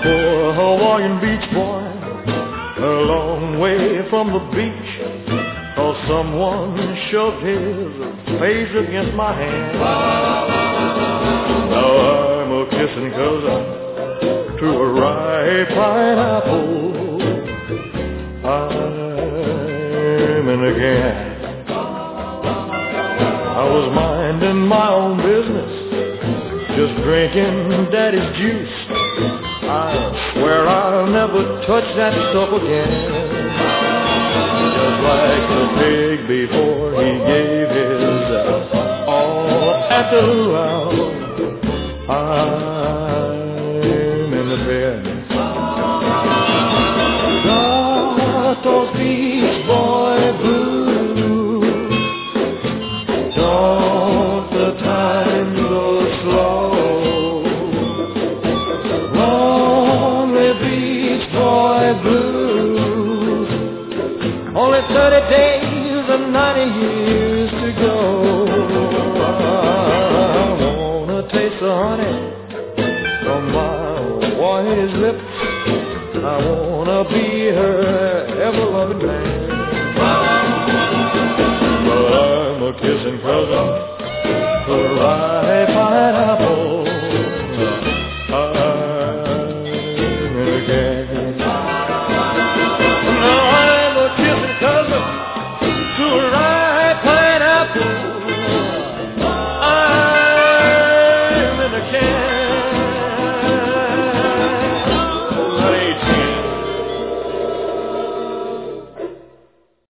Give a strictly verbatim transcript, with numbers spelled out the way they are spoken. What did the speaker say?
poor Hawaiian beach boy, a long way from the beach, 'cause someone shoved his face against my hand. Now I'm a kissing cousin to a ripe pineapple. I'm in again. I was minding my own business, just drinking daddy's juice. I swear I'll never touch that stuff again. Just like the pig before he gave his all at the luau. I'm in the bed. Got those Beach Boy blues. Don't the time go slow? Lonely Beach Boy blues. Only thirty days and ninety years to go. I wanna taste the honey from my wife's lips. I wanna be her ever-loving man. But I'm a kissing cousin